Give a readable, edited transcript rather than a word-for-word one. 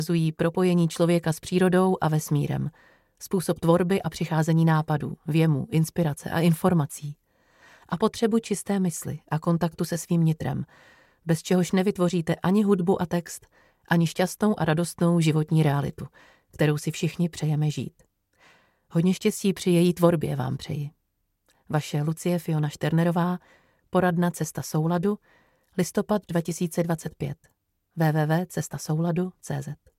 ukazují propojení člověka s přírodou a vesmírem, způsob tvorby a přicházení nápadů, věmů, inspirace a informací. A potřebu čisté mysli a kontaktu se svým nitrem, bez čehož nevytvoříte ani hudbu a text, ani šťastnou a radostnou životní realitu, kterou si všichni přejeme žít. Hodně štěstí při její tvorbě vám přeji. Vaše Lucie Fiona Šternerová, poradna Cesta souladu, listopad 2025. www.cestasouladu.cz